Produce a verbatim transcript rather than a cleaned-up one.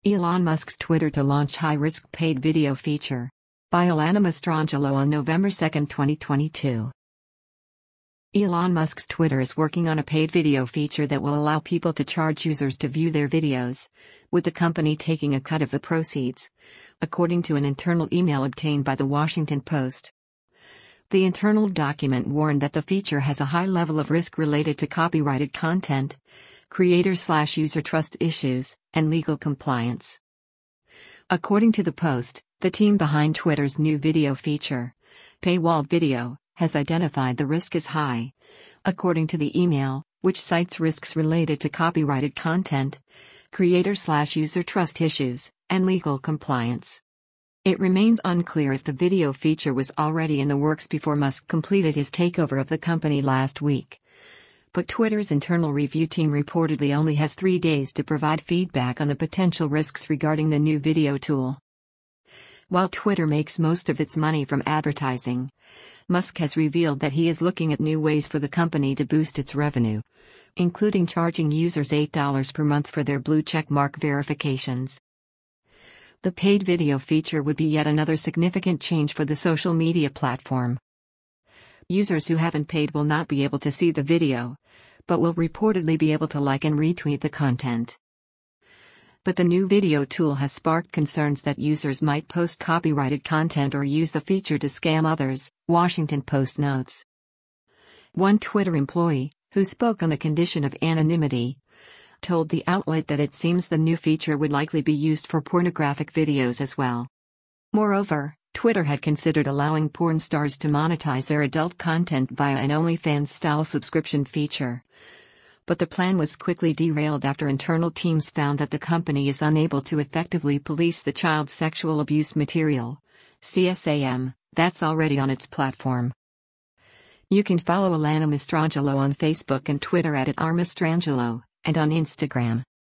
Elon Musk's Twitter to launch high-risk paid video feature. By Alana Mastrangelo on November second, twenty twenty-two. Elon Musk's Twitter is working on a paid video feature that will allow people to charge users to view their videos, with the company taking a cut of the proceeds, according to an internal email obtained by The Washington Post. The internal document warned that the feature has a high level of risk related to copyrighted content, creator-slash-user trust issues, and legal compliance. According to the Post, the team behind Twitter's new video feature, Paywall Video, has identified the risk as high. According to the email, which cites risks related to copyrighted content, creator-slash-user trust issues, and legal compliance. It remains unclear if the video feature was already in the works before Musk completed his takeover of the company last week. But Twitter's internal review team reportedly only has three days to provide feedback on the potential risks regarding the new video tool. While Twitter makes most of its money from advertising, Musk has revealed that he is looking at new ways for the company to boost its revenue, including charging users eight dollars per month for their blue check mark verifications. The paid video feature would be yet another significant change for the social media platform. Users who haven't paid will not be able to see the video, but will reportedly be able to like and retweet the content. But the new video tool has sparked concerns that users might post copyrighted content or use the feature to scam others, Washington Post notes. One Twitter employee, who spoke on the condition of anonymity, told the outlet that it seems the new feature would likely be used for pornographic videos as well. Moreover, Twitter had considered allowing porn stars to monetize their adult content via an OnlyFans-style subscription feature. But the plan was quickly derailed after internal teams found that the company is unable to effectively police the child sexual abuse material, C S A M, that's already on its platform. You can follow Alana Mastrangelo on Facebook and Twitter at, at r mastrangelo, and on Instagram.